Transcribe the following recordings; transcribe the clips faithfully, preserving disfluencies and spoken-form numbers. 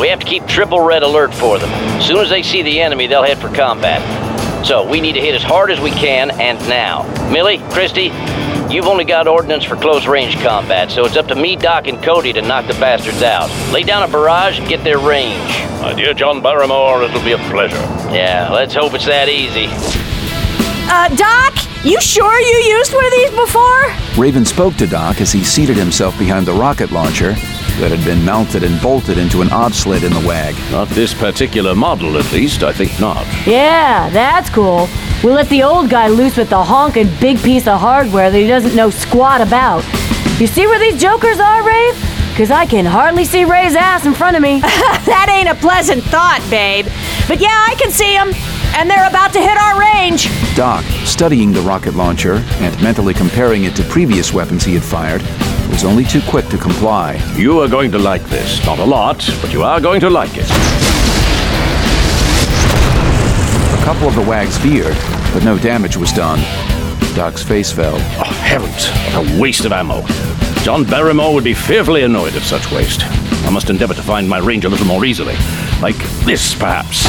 We have to keep triple red alert for them. As soon as they see the enemy, they'll head for combat. So we need to hit as hard as we can, and now. Millie, Christy, you've only got ordnance for close-range combat, so it's up to me, Doc, and Cody to knock the bastards out. Lay down a barrage and get their range. My dear John Barrymore, it'll be a pleasure. Yeah, let's hope it's that easy. Uh, Doc, you sure you used one of these before? Raven spoke to Doc as he seated himself behind the rocket launcher that had been mounted and bolted into an obsled in the wag. Not this particular model, at least. I think not. Yeah, that's cool. We'll let the old guy loose with the honking big piece of hardware that he doesn't know squat about. You see where these jokers are, Rave? Because I can hardly see Ray's ass in front of me. That ain't a pleasant thought, babe. But yeah, I can see them. And they're about to hit our range. Doc, studying the rocket launcher and mentally comparing it to previous weapons he had fired, was only too quick to comply. You are going to like this. Not a lot, but you are going to like it. A couple of the wags veered, but no damage was done. Doc's face fell. Oh, heavens, what a waste of ammo. John Barrymore would be fearfully annoyed at such waste. I must endeavor to find my range a little more easily. Like this, perhaps.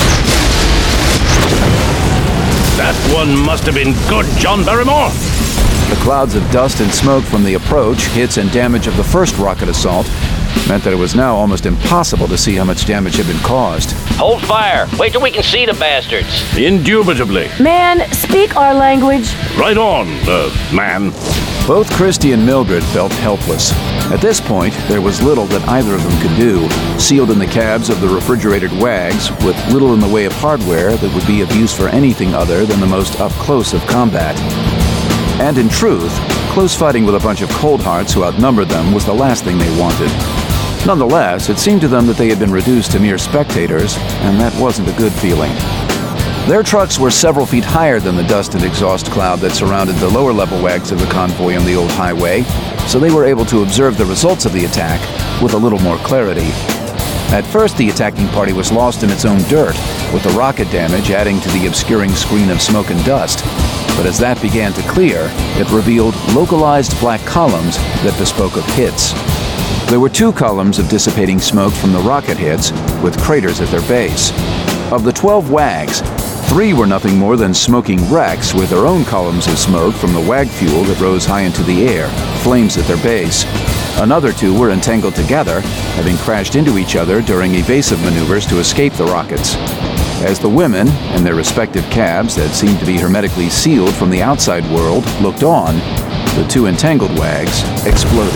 That one must have been good, John Barrymore! The clouds of dust and smoke from the approach, hits, and damage of the first rocket assault meant that it was now almost impossible to see how much damage had been caused. Hold fire. Wait till we can see the bastards. Indubitably. Man, speak our language. Right on, uh, man. Both Christy and Mildred felt helpless. At this point, there was little that either of them could do, sealed in the cabs of the refrigerated wags, with little in the way of hardware that would be of use for anything other than the most up-close of combat. And in truth, close fighting with a bunch of cold hearts who outnumbered them was the last thing they wanted. Nonetheless, it seemed to them that they had been reduced to mere spectators, and that wasn't a good feeling. Their trucks were several feet higher than the dust and exhaust cloud that surrounded the lower-level wags of the convoy on the old highway, so they were able to observe the results of the attack with a little more clarity. At first, the attacking party was lost in its own dirt, with the rocket damage adding to the obscuring screen of smoke and dust. But as that began to clear, it revealed localized black columns that bespoke of hits. There were two columns of dissipating smoke from the rocket hits, with craters at their base. Of the twelve wags, three were nothing more than smoking wrecks with their own columns of smoke from the wag fuel that rose high into the air, flames at their base. Another two were entangled together, having crashed into each other during evasive maneuvers to escape the rockets. As the women, in their respective cabs that seemed to be hermetically sealed from the outside world, looked on, the two entangled wags exploded.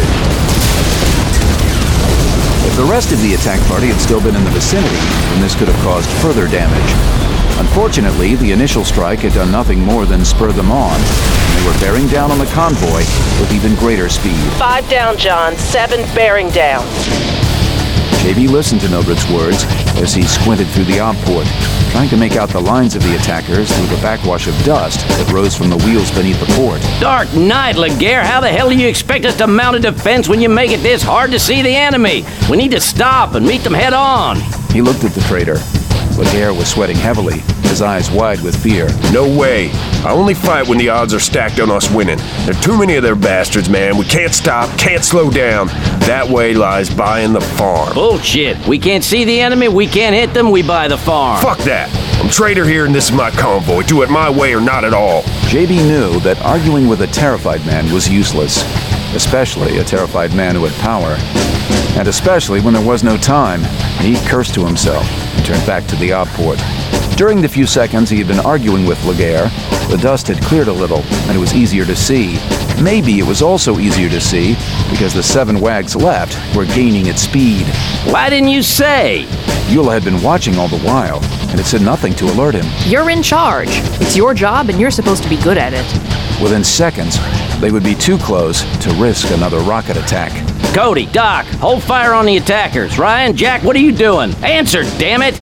If the rest of the attack party had still been in the vicinity, then this could have caused further damage. Unfortunately, the initial strike had done nothing more than spur them on, and they were bearing down on the convoy with even greater speed. Five down, John. Seven bearing down. J B listened to Mildred's words as he squinted through the ob port, trying to make out the lines of the attackers through the backwash of dust that rose from the wheels beneath the port. Dark night, Laguerre. How the hell do you expect us to mount a defense when you make it this hard to see the enemy? We need to stop and meet them head on. He looked at the traitor. Laguerre was sweating heavily, his eyes wide with fear. No way. I only fight when the odds are stacked on us winning. There are too many of their bastards, man. We can't stop, can't slow down. That way lies buying the farm. Bullshit. We can't see the enemy, we can't hit them, we buy the farm. Fuck that. I'm traitor here and this is my convoy. Do it my way or not at all. J B knew that arguing with a terrified man was useless, especially a terrified man who had power. And especially when there was no time, he cursed to himself and turned back to the ob port. During the few seconds he had been arguing with Laguerre, the dust had cleared a little, and it was easier to see. Maybe it was also easier to see because the seven wags left were gaining its speed. Why didn't you say? Eula had been watching all the while, and had said nothing to alert him. You're in charge. It's your job, and you're supposed to be good at it. Within seconds, they would be too close to risk another rocket attack. Cody, Doc, hold fire on the attackers. Ryan, Jack, what are you doing? Answer, damn it!